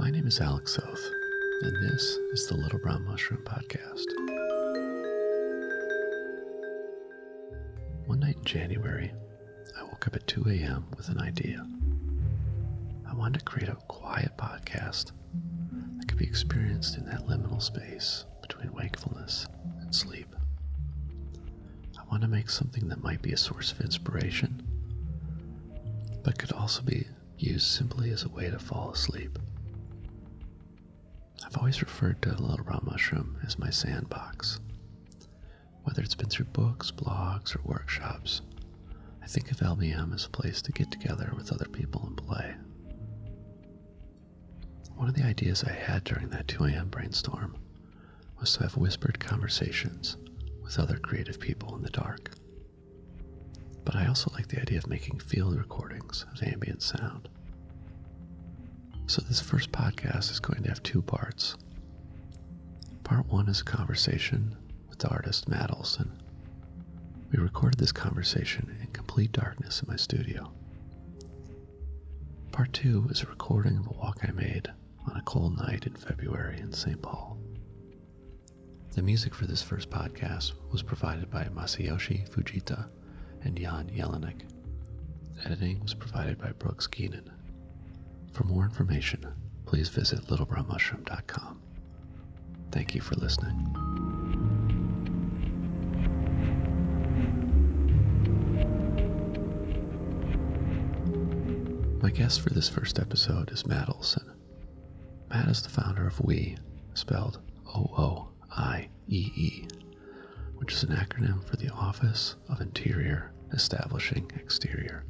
My name is Alex Soth, and this is the Little Brown Mushroom Podcast. One night in January, I woke up at 2 a.m. with an idea. I wanted to create a quiet podcast that could be experienced in that liminal space between wakefulness and sleep. I wanted to make something that might be a source of inspiration, but could also be used simply as a way to fall asleep. I've always referred to the Little Brown Mushroom as my sandbox. Whether it's been through books, blogs, or workshops, I think of LBM as a place to get together with other people and play. One of the ideas I had during that 2 a.m. brainstorm was to have whispered conversations with other creative people in the dark. But I also like the idea of making field recordings of ambient sound. So this first podcast is going to have two parts. Part one is a conversation with the artist Matt Olson. We recorded this conversation in complete darkness in my studio. Part two is a recording of a walk I made on a cold night in February in St. Paul. The music for this first podcast was provided by Masayoshi Fujita and Jan Jelinek. Editing was provided by Brooks Keenan. For more information, please visit littlebrownmushroom.com. Thank you for listening. My guest for this first episode is Matt Olson. Matt is the founder of WIE, spelled OOIEE, which is an acronym for the Office of Interior Establishing Exterior.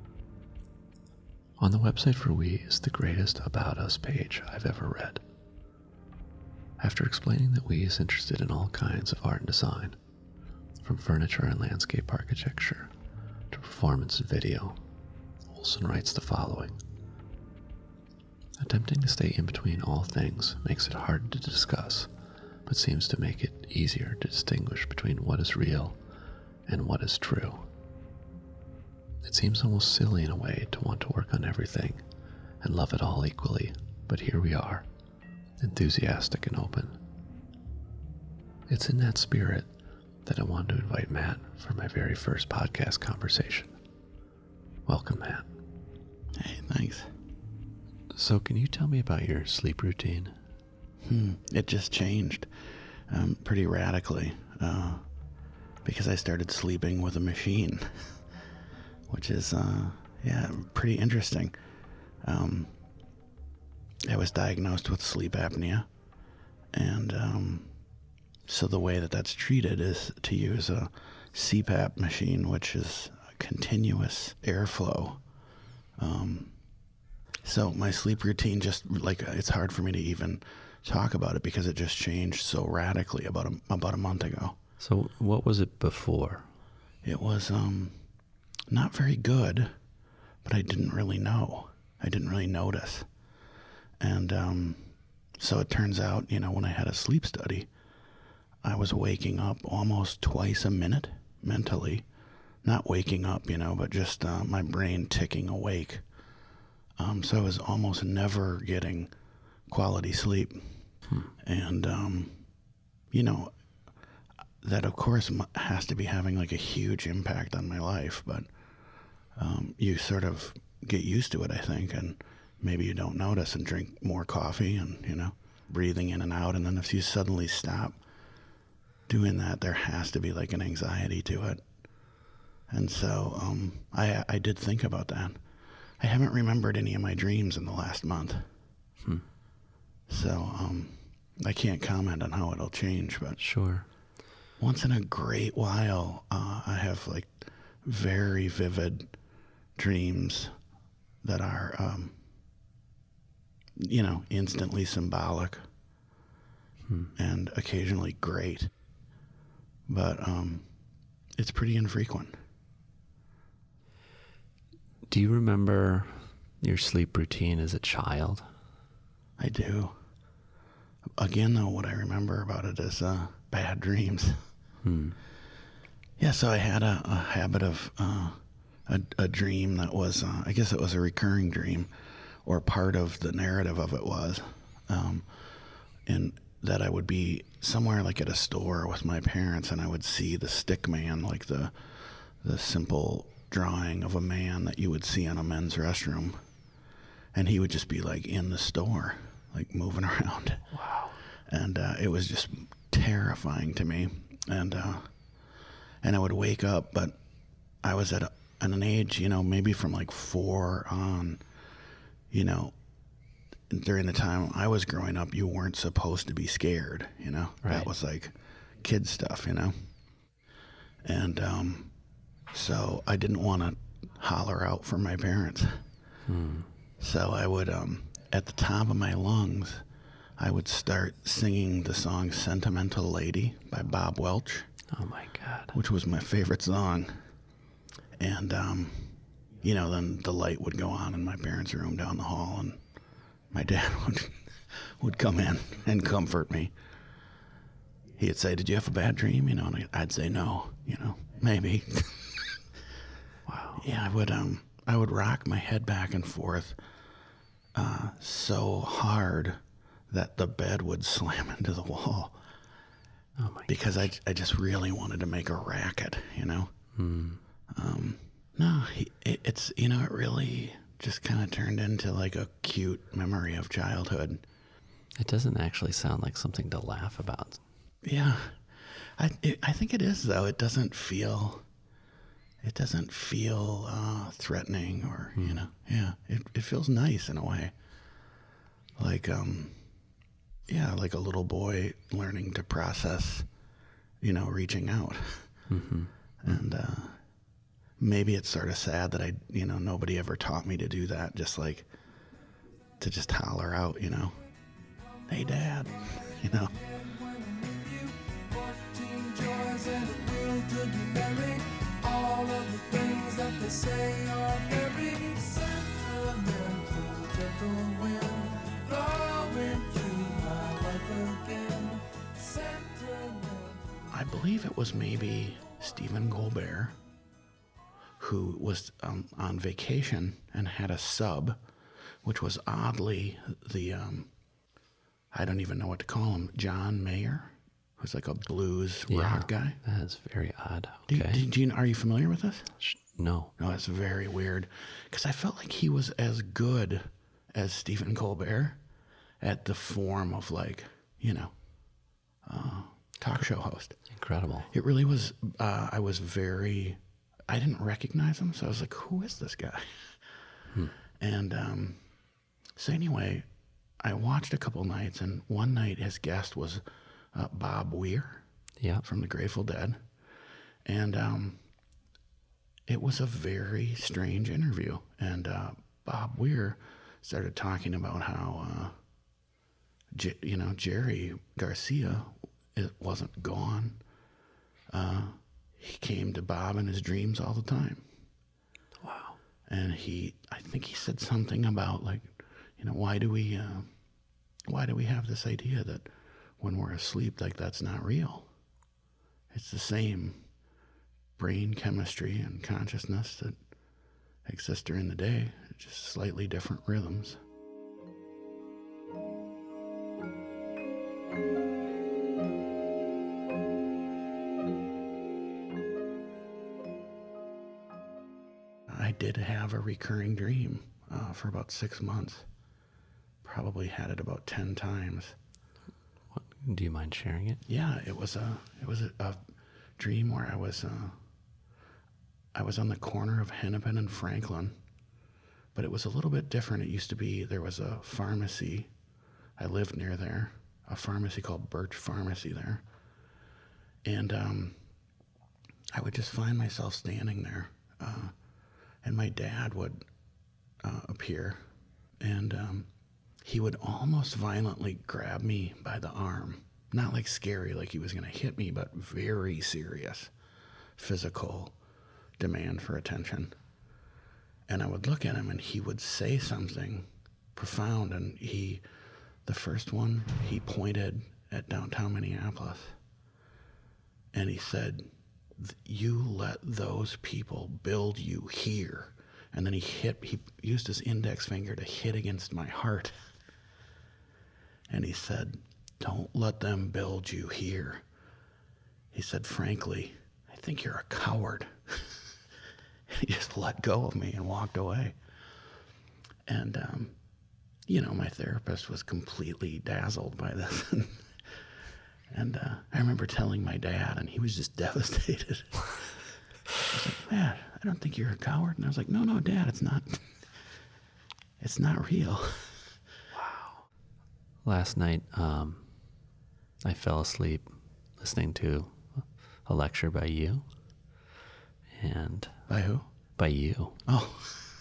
On the website for WIE is the greatest About Us page I've ever read. After explaining that WIE is interested in all kinds of art and design, from furniture and landscape architecture to performance and video, Olson writes the following. Attempting to stay in between all things makes it hard to discuss, but seems to make it easier to distinguish between what is real and what is true. It seems almost silly in a way to want to work on everything and love it all equally, but here we are, enthusiastic and open. It's in that spirit that I wanted to invite Matt for my very first podcast conversation. Welcome, Matt. Hey, thanks. So can you tell me about your sleep routine? It just changed pretty radically because I started sleeping with a machine, which is, pretty interesting. I was diagnosed with sleep apnea, and so the way that that's treated is to use a CPAP machine, which is a continuous airflow. So my sleep routine it's hard for me to even talk about it because it just changed so radically about a month ago. So what was it before? It was not very good, but I didn't really know. I didn't really notice. And so it turns out, when I had a sleep study, I was waking up almost twice a minute mentally. Not waking up, but just my brain ticking awake. So I was almost never getting quality sleep. And, that of course has to be having like a huge impact on my life, but you sort of get used to it, I think, and maybe you don't notice and drink more coffee and, breathing in and out. And then if you suddenly stop doing that, there has to be like an anxiety to it. And so I did think about that. I haven't remembered any of my dreams in the last month. So I can't comment on how it'll change, but sure. Once in a great while, I have like very vivid dreams that are, instantly symbolic and occasionally great. But it's pretty infrequent. Do you remember your sleep routine as a child? I do. Again, though, what I remember about it is bad dreams. Yeah, so I had a habit of a dream that was, I guess it was a recurring dream, or part of the narrative of it was, and that I would be somewhere like at a store with my parents, and I would see the stick man, like the simple drawing of a man that you would see in a men's restroom, and he would just be like in the store, like moving around. Wow. And it was just terrifying to me, and I would wake up, but I was at an age, maybe from like 4 on, during the time I was growing up, you weren't supposed to be scared, Right. That was like kid stuff, and so I didn't want to holler out for my parents. So I would, at the top of my lungs, I would start singing the song Sentimental Lady by Bob Welch. Oh my God. Which was my favorite song. And, then the light would go on in my parents' room down the hall, and my dad would come in and comfort me. He'd say, "Did you have a bad dream?" And I'd say, "No, maybe." Wow. Yeah, I would rock my head back and forth so hard that the bed would slam into the wall. Oh my. Because I just really wanted to make a racket, No, it's, it really just kind of turned into like a cute memory of childhood. It doesn't actually sound like something to laugh about. Yeah. I think it is, though. It doesn't feel threatening or, yeah, it feels nice in a way. Like, like a little boy learning to process, reaching out. Mm-hmm. And maybe it's sort of sad that nobody ever taught me to do that, just like to just holler out, "Hey, Dad," All of the things that they say are very sentimental, gentle wind blowing through my life again. Sentimental. I believe it was maybe Stephen Colbert who was on vacation and had a sub, which was oddly the, I don't even know what to call him, John Mayer, who's like a blues rock guy. That is very odd. Okay. Are you familiar with this? No. No, it's very weird, because I felt like he was as good as Stephen Colbert at the form of like, talk show host. Incredible. It really was. I didn't recognize him, so I was like, who is this guy? And so anyway, I watched a couple nights, and one night his guest was Bob Weir from the Grateful Dead. And it was a very strange interview. And Bob Weir started talking about how, Jerry Garcia wasn't gone. He came to Bob in his dreams all the time. Wow. And I think he said something about like, why do we have this idea that when we're asleep, like that's not real? It's the same brain chemistry and consciousness that exists during the day, just slightly different rhythms. I did have a recurring dream for about 6 months. Probably had it about 10 times. Do you mind sharing it? Yeah, it was a dream where I was on the corner of Hennepin and Franklin, but it was a little bit different. It used to be, there was a pharmacy. I lived near there, a pharmacy called Birch Pharmacy there. And I would just find myself standing there, and my dad would appear, and he would almost violently grab me by the arm. Not like scary, like he was going to hit me, but very serious physical demand for attention. And I would look at him, and he would say something profound, and the first one, he pointed at downtown Minneapolis, and he said, "You let those people build you here, And then he used his index finger to hit against my heart. And he said, "Don't let them build you here." He said, "Frankly, I think you're a coward." He just let go of me and walked away. And, my therapist was completely dazzled by this. And I remember telling my dad, and he was just devastated. I was like, "Man, I don't think you're a coward." And I was like, No, Dad, it's not. It's not real. Last night, I fell asleep listening to a lecture by you. And By who? by you. Oh,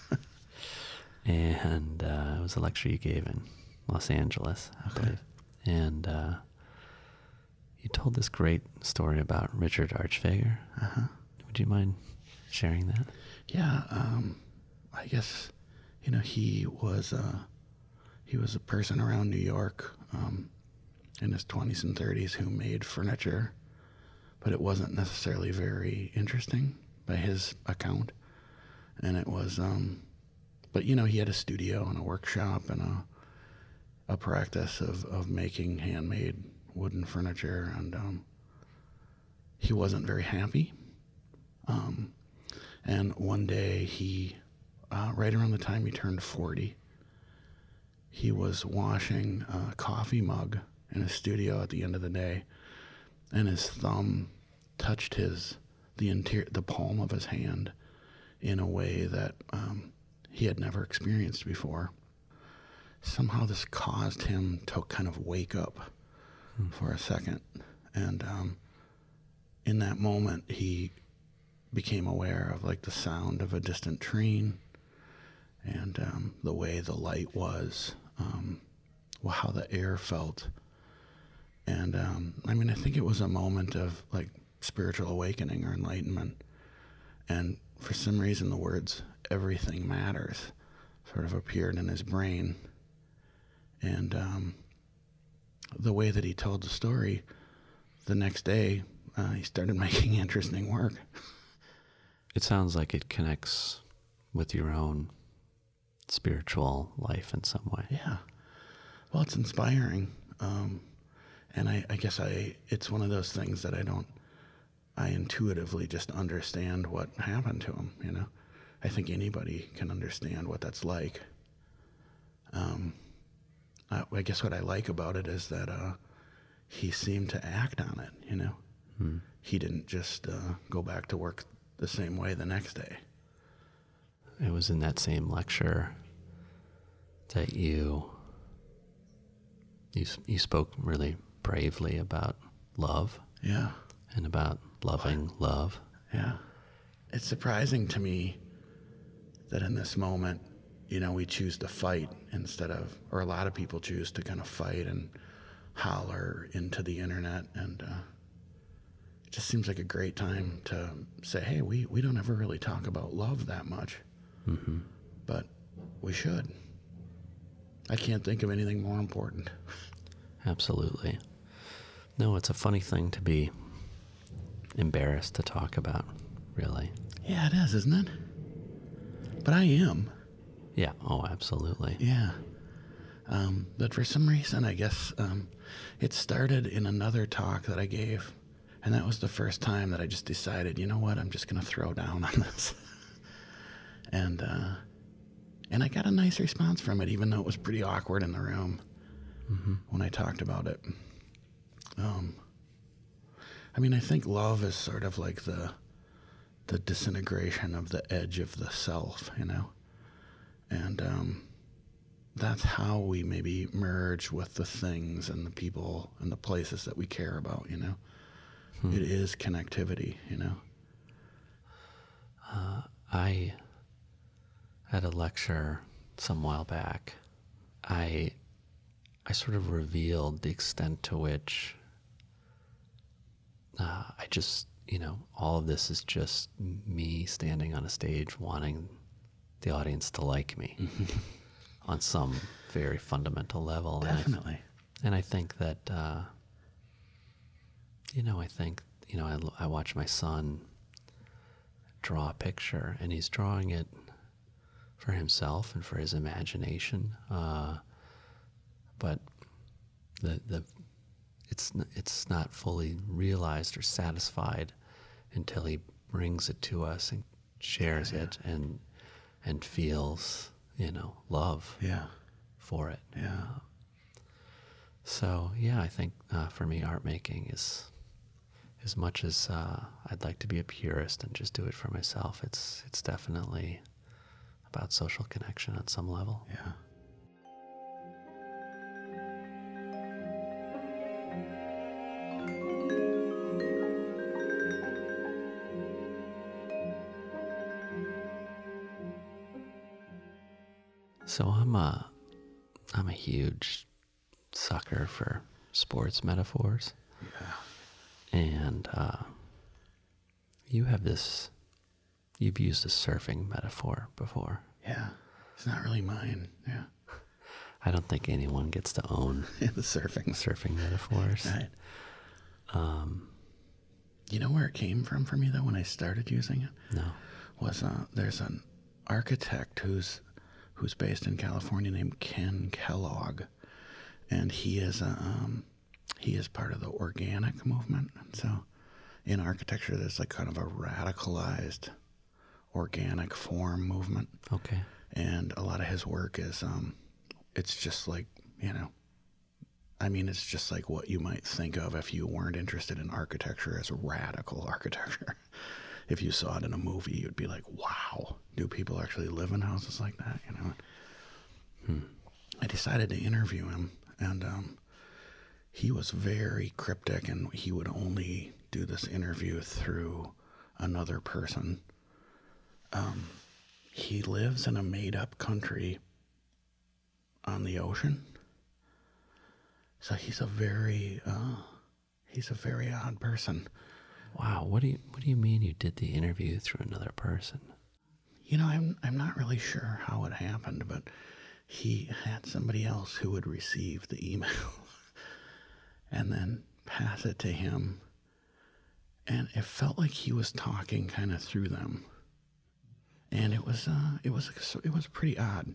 And it was a lecture you gave in Los Angeles, I believe. And you told this great story about Richard Archfager. Would you mind sharing that? yeah. I guess, he was a person around New York in his 20s and 30s who made furniture, but it wasn't necessarily very interesting by his account. And it was, but he had a studio and a workshop and a practice of making handmade wooden furniture, and he wasn't very happy. And one day he, right around the time he turned 40, he was washing a coffee mug in his studio at the end of the day, and his thumb touched the palm of his hand in a way that he had never experienced before. Somehow this caused him to kind of wake up for a second. And in that moment, he became aware of like the sound of a distant train and the way the light was, how the air felt. And I think it was a moment of like spiritual awakening or enlightenment. And for some reason, the words "everything matters" sort of appeared in his brain. And the way that he told the story, the next day, he started making interesting work. It sounds like it connects with your own spiritual life in some way. Yeah. Well, it's inspiring. And I guess it's one of those things that I intuitively just understand what happened to him, I think anybody can understand what that's like. I guess what I like about it is that he seemed to act on it, He didn't just go back to work the same way the next day. It was in that same lecture that you spoke really bravely about love. Yeah. And about loving love. Yeah. It's surprising to me that in this moment, we choose to fight or a lot of people choose to kind of fight and holler into the internet. And it just seems like a great time to say, hey, we don't ever really talk about love that much. Mm-hmm. But we should. I can't think of anything more important. Absolutely. No, it's a funny thing to be embarrassed to talk about, really. Yeah, it is, isn't it? But I am. Yeah, oh, absolutely. Yeah. But for some reason, I guess it started in another talk that I gave. And that was the first time that I just decided, you know what, I'm just going to throw down on this. And I got a nice response from it, even though it was pretty awkward in the room when I talked about it. I think love is sort of like the disintegration of the edge of the self, And that's how we maybe merge with the things and the people and the places that we care about, It is connectivity, I had a lecture some while back. I sort of revealed the extent to which I just, all of this is just me standing on a stage wanting the audience to like me on some very fundamental level. Definitely. And I think that, I watch my son draw a picture, and he's drawing it for himself and for his imagination. But it's not fully realized or satisfied until he brings it to us and shares it and feels, love for it. Yeah. So yeah, I think for me, art making is, as much as I'd like to be a purist and just do it for myself, it's definitely about social connection on some level. Yeah. So I'm a huge sucker for sports metaphors. Yeah. And you've used a surfing metaphor before. Yeah. It's not really mine. Yeah. I don't think anyone gets to own The surfing. metaphors. Right. You know where it came from for me, though, when I started using it? No. Was there's an architect who's based in California named Ken Kellogg, and he is part of the organic movement. And so in architecture, there's like kind of a radicalized organic form movement. Okay. And a lot of his work is, it's just like, it's just like what you might think of if you weren't interested in architecture as radical architecture. If you saw it in a movie, you'd be like, wow, do people actually live in houses like that? I decided to interview him, and he was very cryptic, and he would only do this interview through another person. He lives in a made-up country on the ocean, so he's a very odd person. Wow. What do you mean you did the interview through another person? I'm not really sure how it happened, but he had somebody else who would receive the email and then pass it to him, and it felt like he was talking kind of through them, and it was pretty odd.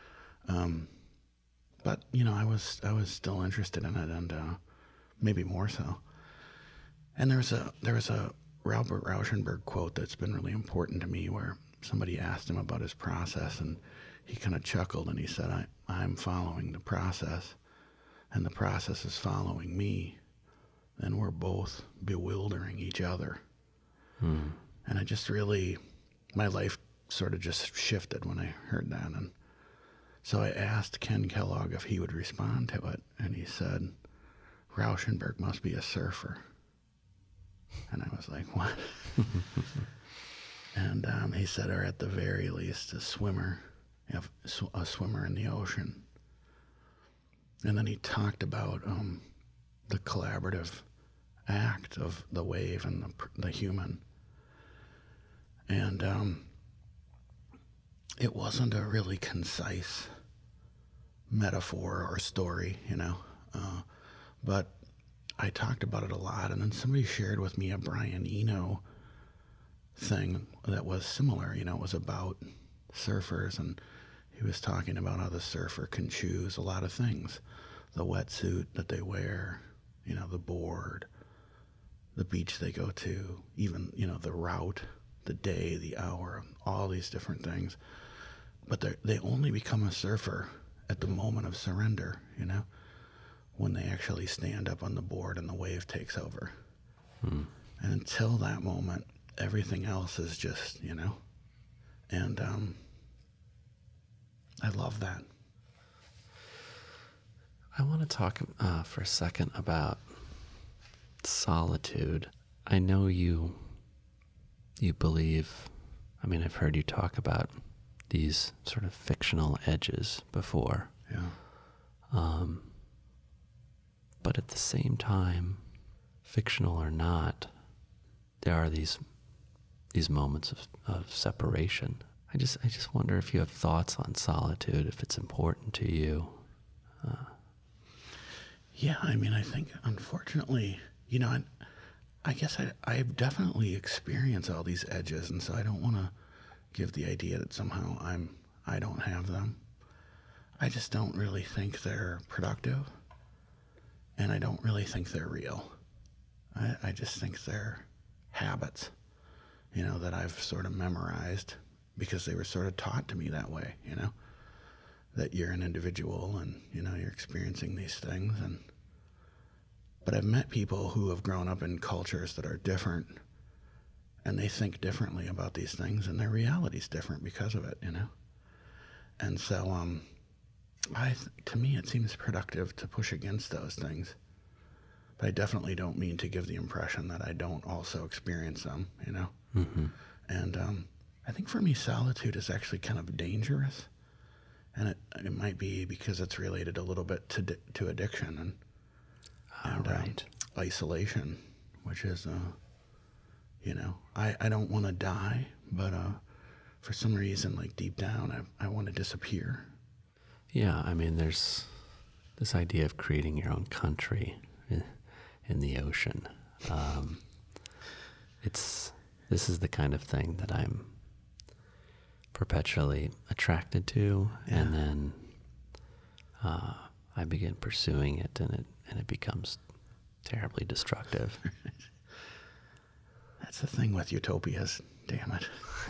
But I was still interested in it, and maybe more so. And there was a Robert Rauschenberg quote that's been really important to me, where somebody asked him about his process, and he kind of chuckled, and he said, I'm following the process, and the process is following me, and we're both bewildering each other. And I just really, my life sort of just shifted when I heard that. And so I asked Ken Kellogg if he would respond to it, and he said, Rauschenberg must be a surfer. And I was like, what? And he said, or at the very least, a swimmer in the ocean. And then he talked about the collaborative act of the wave and the human. And it wasn't a really concise metaphor or story, but I talked about it a lot. And then somebody shared with me a Brian Eno thing that was similar. It was about surfers, and he was talking about how the surfer can choose a lot of things: the wetsuit that they wear, the board, the beach they go to, even the route, the day, the hour, all these different things. But they only become a surfer at the moment of surrender, when they actually stand up on the board and the wave takes over. And until that moment, everything else is just, and I love that. I want to talk for a second about solitude. I know you believe, I've heard you talk about these sort of fictional edges before. Yeah. But at the same time, fictional or not, there are these moments of separation. I just wonder if you have thoughts on solitude, if it's important to you. Yeah, I think, unfortunately, I guess I've definitely experienced all these edges, and so I don't want to give the idea that somehow I'm I don't have them. I just don't really think they're productive, and I don't really think they're real. I just think they're habits, that I've sort of memorized because they were sort of taught to me that way, that you're an individual and, you're experiencing these things. But I've met people who have grown up in cultures that are different, and they think differently about these things, and their reality's different because of it, And so, to me, it seems productive to push against those things. But I definitely don't mean to give the impression that I don't also experience them, Mm-hmm. And I think for me, solitude is actually kind of dangerous. And it might be because it's related a little bit to addiction and Right. Isolation, which is, I don't want to die, but for some reason, like deep down, I want to disappear. Yeah, I mean, there's this idea of creating your own country in the ocean. This is the kind of thing that I'm perpetually attracted to, Yeah. and then I begin pursuing it, and it becomes terribly destructive. That's the thing with utopias, damn it.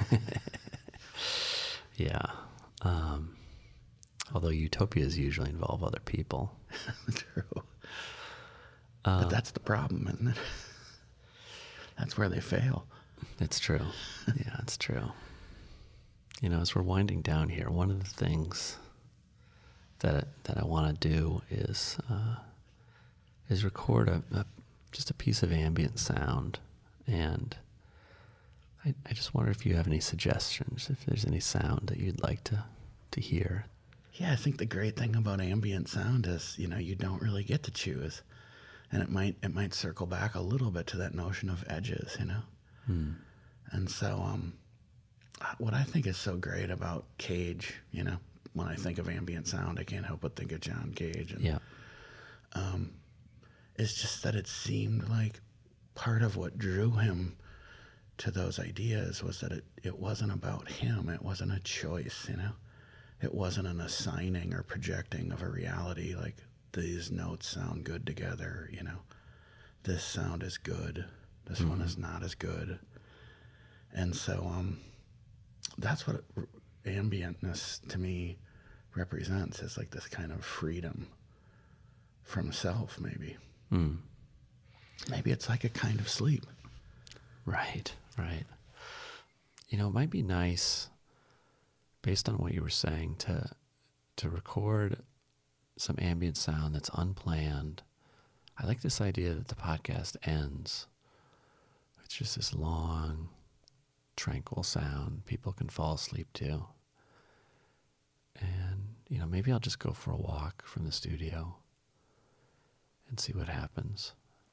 Yeah. Although utopias usually involve other people. True. But that's the problem, isn't it? That's where they fail. It's true. Yeah, it's true. As we're winding down here, one of the things that I want to do is record just a piece of ambient sound, and I just wonder if you have any suggestions, if there's any sound that you'd like to hear. Yeah, I think the great thing about ambient sound is, you don't really get to choose. And it might circle back a little bit to that notion of edges, And so what I think is so great about Cage, when I think of ambient sound, I can't help but think of John Cage. And, Yeah. It's just that it seemed like part of what drew him to those ideas was that it wasn't about him. It wasn't a choice, It wasn't an assigning or projecting of a reality like these notes sound good together, This sound is good. This one is not as good. And so that's what ambientness to me represents, is like this kind of freedom from self, maybe. Mm. Maybe it's like a kind of sleep. Right. It might be nice, based on what you were saying, to record some ambient sound that's unplanned. I like this idea that the podcast ends. It's just this long, tranquil sound people can fall asleep to. And, maybe I'll just go for a walk from the studio and see what happens.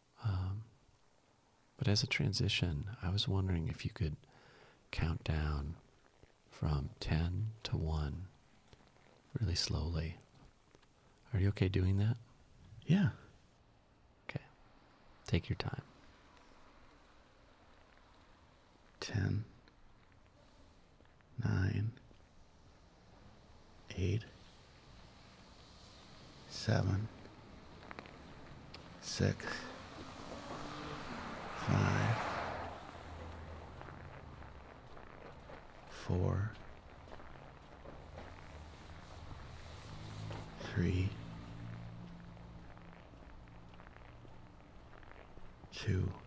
But as a transition, I was wondering if you could count down from 10 to 1 really slowly. Are you okay doing that? Yeah. Okay. Take your time. 10, 9, 8, 7, 6, 5, 4, 3, 2,